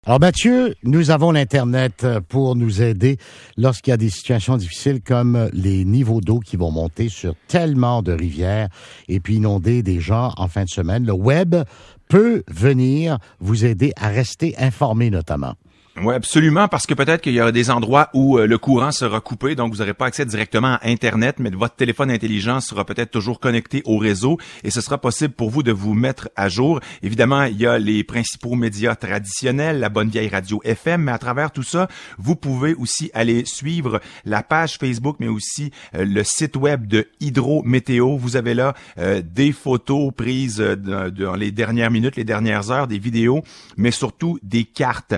Alors Mathieu, nous avons l'Internet pour nous aider lorsqu'il y a des situations difficiles comme les niveaux d'eau qui vont monter sur tellement de rivières et puis inonder des gens en fin de semaine. Le web peut venir vous aider à rester informé notamment. Oui, absolument, parce que peut-être qu'il y aura des endroits où le courant sera coupé, donc vous n'aurez pas accès directement à Internet, mais votre téléphone intelligent sera peut-être toujours connecté au réseau et ce sera possible pour vous de vous mettre à jour. Évidemment, il y a les principaux médias traditionnels, la bonne vieille radio FM, mais à travers tout ça, vous pouvez aussi aller suivre la page Facebook, mais aussi le site web de Hydro-Météo. Vous avez là des photos prises dans les dernières minutes, les dernières heures, des vidéos, mais surtout des cartes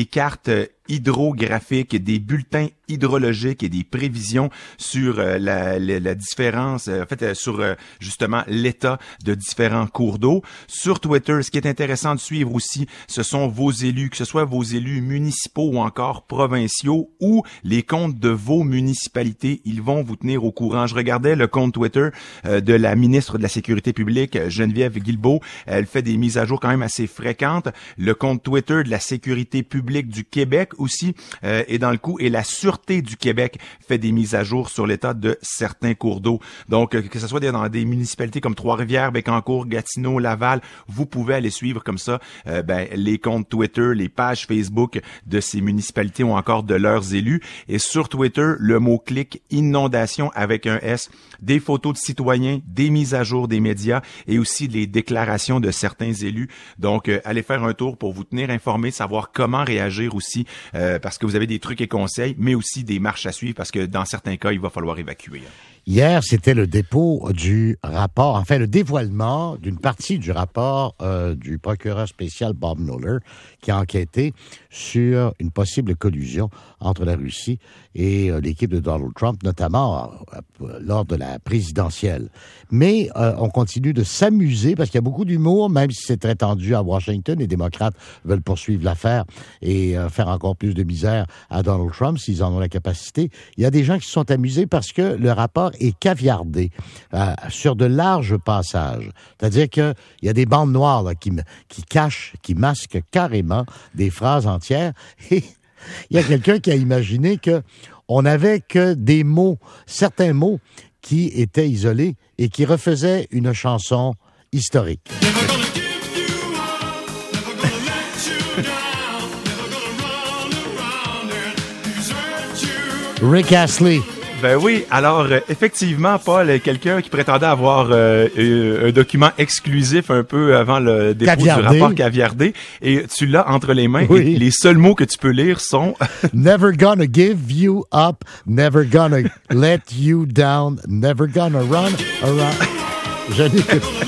hydrographiques, des bulletins hydrologiques et des prévisions sur la différence, sur justement l'état de différents cours d'eau. Sur Twitter, ce qui est intéressant de suivre aussi, ce sont vos élus, que ce soit vos élus municipaux ou encore provinciaux ou les comptes de vos municipalités, ils vont vous tenir au courant. Je regardais le compte Twitter de la ministre de la Sécurité publique, Geneviève Guilbeault. Elle fait des mises à jour quand même assez fréquentes. Le compte Twitter de la Sécurité publique du Québec aussi est dans le coup, et la Sûreté du Québec fait des mises à jour sur l'état de certains cours d'eau. Donc, que ce soit dans des municipalités comme Trois-Rivières, Bécancour, Gatineau, Laval, vous pouvez aller suivre comme ça les comptes Twitter, les pages Facebook de ces municipalités ou encore de leurs élus. Et sur Twitter, le mot-clic inondation avec un S, des photos de citoyens, des mises à jour des médias et aussi les déclarations de certains élus. Donc, allez faire un tour pour vous tenir informé, savoir comment réagir aussi, parce que vous avez des trucs et conseils, mais aussi des marches à suivre, parce que dans certains cas, il va falloir évacuer. Hier, c'était le dépôt du rapport, enfin le dévoilement d'une partie du rapport du procureur spécial Bob Mueller, qui a enquêté sur une possible collusion entre la Russie et l'équipe de Donald Trump, notamment lors de la présidentielle. Mais on continue de s'amuser, parce qu'il y a beaucoup d'humour, même si c'est très tendu à Washington. Les démocrates veulent poursuivre l'affaire et faire encore plus de misère à Donald Trump, s'ils en ont la capacité. Il y a des gens qui se sont amusés parce que le rapport est caviardé sur de larges passages. C'est-à-dire qu'il y a des bandes noires là, qui cachent, qui masquent carrément des phrases entières. Et il y a quelqu'un qui a imaginé que on n'avait que des mots, certains mots qui étaient isolés et qui refaisaient une chanson historique. Rick Astley. Ben oui, alors effectivement, Paul, quelqu'un qui prétendait avoir un document exclusif un peu avant le dépôt du rapport caviardé, et tu l'as entre les mains, oui. Et les seuls mots que tu peux lire sont Never gonna give you up, never gonna let you down, never gonna run around. Je n'écoute pas.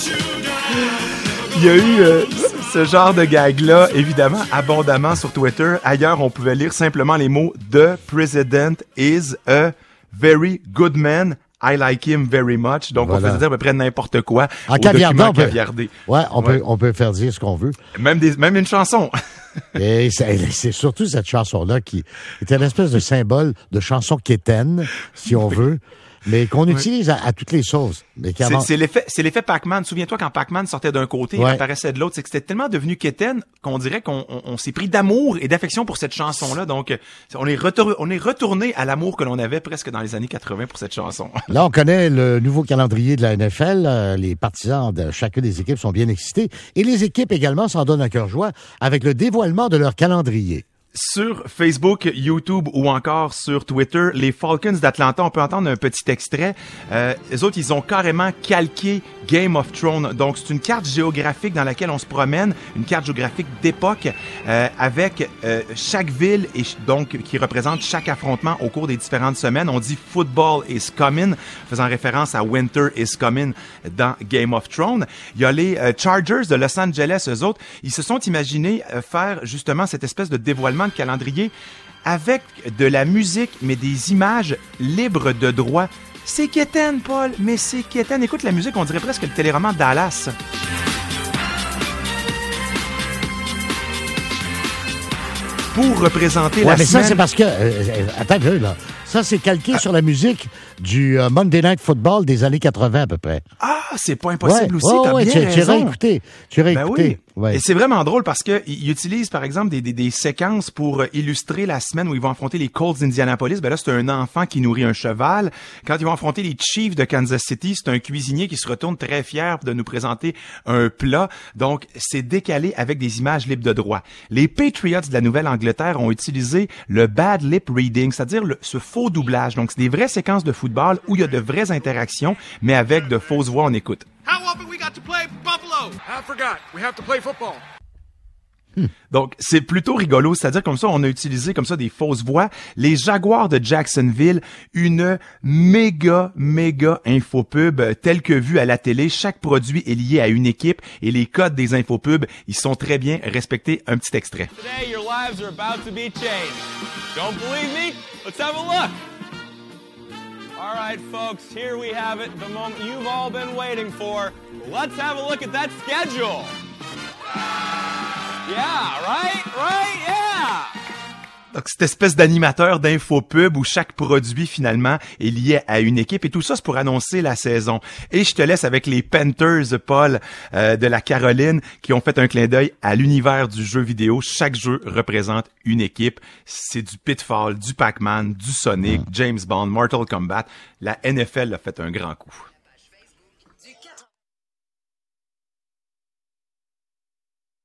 Il y a eu ce genre de gag-là, évidemment, abondamment sur Twitter. Ailleurs, on pouvait lire simplement les mots « The President is a very good man. I like him very much ». Donc, voilà. On faisait dire à peu près n'importe quoi en caviardant, caviardé. Ouais, on peut faire dire ce qu'on veut. Même une chanson. Et c'est surtout cette chanson-là qui était une espèce de symbole de chanson quétaine, si on veut. Mais qu'on utilise à toutes les sauces. C'est l'effet Pac-Man. Souviens-toi quand Pac-Man sortait d'un côté et apparaissait de l'autre. C'est que c'était tellement devenu quétaine qu'on dirait qu'on s'est pris d'amour et d'affection pour cette chanson-là. Donc, on est retourné à l'amour que l'on avait presque dans les années 80 pour cette chanson. Là, on connaît le nouveau calendrier de la NFL. Les partisans de chacune des équipes sont bien excités. Et les équipes également s'en donnent à cœur joie avec le dévoilement de leur calendrier. Sur Facebook, YouTube ou encore sur Twitter, les Falcons d'Atlanta, on peut entendre un petit extrait. Les autres, ils ont carrément calqué Game of Thrones. Donc, c'est une carte géographique dans laquelle on se promène, une carte géographique d'époque avec chaque ville et donc qui représente chaque affrontement au cours des différentes semaines. On dit « Football is coming », faisant référence à « Winter is coming » dans Game of Thrones. Il y a les Chargers de Los Angeles, eux autres, ils se sont imaginés faire justement cette espèce de dévoilement de calendrier avec de la musique, mais des images libres de droit. C'est quétaine, Paul, mais c'est quétaine. Écoute la musique, on dirait presque le téléroman Dallas. Pour représenter la mais semaine... ça, c'est parce que... attends un peu, là. Ça, c'est calqué sur la musique du Monday Night Football des années 80, à peu près. Ah, c'est pas impossible aussi, t'as bien raison. Tu aurais écouté. Oui. Ouais. Et c'est vraiment drôle parce que ils utilisent, par exemple, des séquences pour illustrer la semaine où ils vont affronter les Colts d'Indianapolis. Ben là, c'est un enfant qui nourrit un cheval. Quand ils vont affronter les Chiefs de Kansas City, c'est un cuisinier qui se retourne très fier de nous présenter un plat. Donc, c'est décalé avec des images libres de droit. Les Patriots de la Nouvelle-Angleterre ont utilisé le bad lip reading, c'est-à-dire ce faux doublage. Donc, c'est des vraies séquences de football où il y a de vraies interactions, mais avec de fausses voix. On écoute. How often we got to play Buffalo? I forgot. We have to play football. Donc, c'est plutôt rigolo, c'est-à-dire comme ça, on a utilisé comme ça des fausses voix. Les Jaguars de Jacksonville, une méga infopub telle que vue à la télé. Chaque produit est lié à une équipe et les codes des infopubs, ils sont très bien respectés. Un petit extrait. Today, your lives are about to be changed. Don't believe me? Let's have a look. All right, folks, here we have it, the moment you've all been waiting for. Let's have a look at that schedule. Yeah, right, yeah! Donc, cette espèce d'animateur d'infopub où chaque produit, finalement, est lié à une équipe. Et tout ça, c'est pour annoncer la saison. Et je te laisse avec les Panthers, Paul, de la Caroline, qui ont fait un clin d'œil à l'univers du jeu vidéo. Chaque jeu représente une équipe. C'est du Pitfall, du Pac-Man, du Sonic, James Bond, Mortal Kombat. La NFL a fait un grand coup.